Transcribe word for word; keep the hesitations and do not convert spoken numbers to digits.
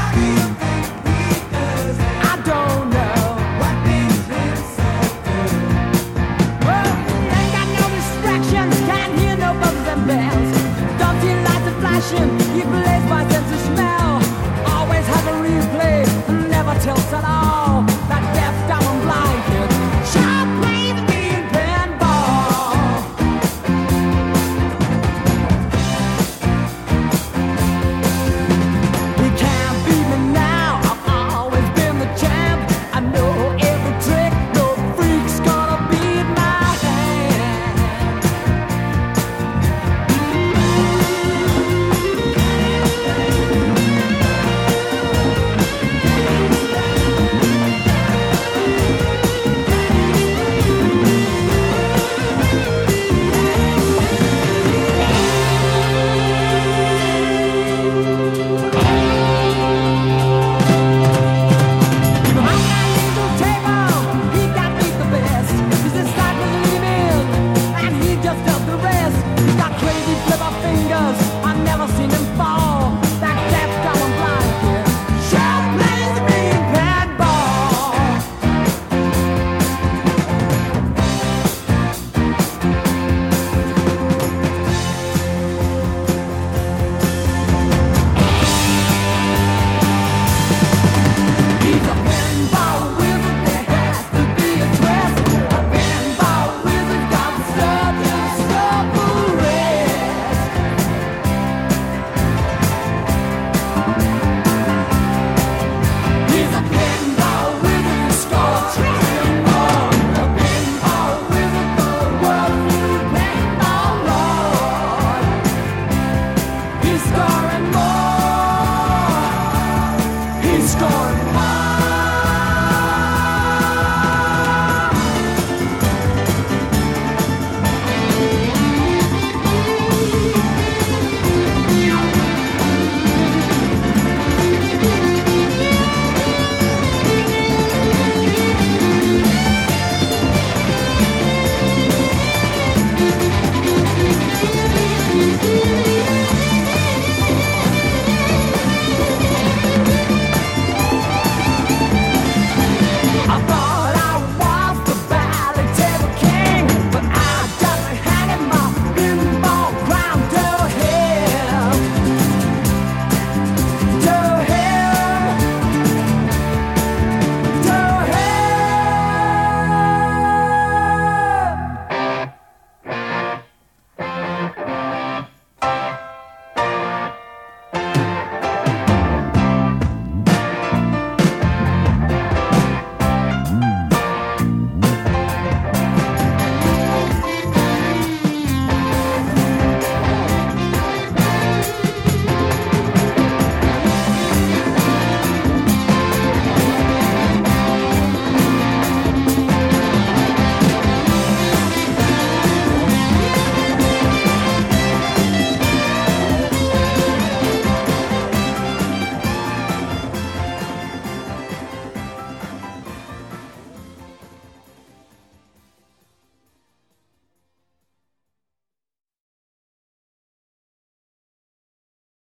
I don't know what makes him so good. Well, he ain't got no distractions, can't hear no buzzes and bells. Don't see lights are flashing, he plays by sense of smell. Always has a replay, never tilts at all. That deaf, dumb and blind kid sure plays the mean pinball. He can't beat me now, I've always been the champ. I know every trick, no freak's gonna beat my hand. He's scoring more. He's scoring more.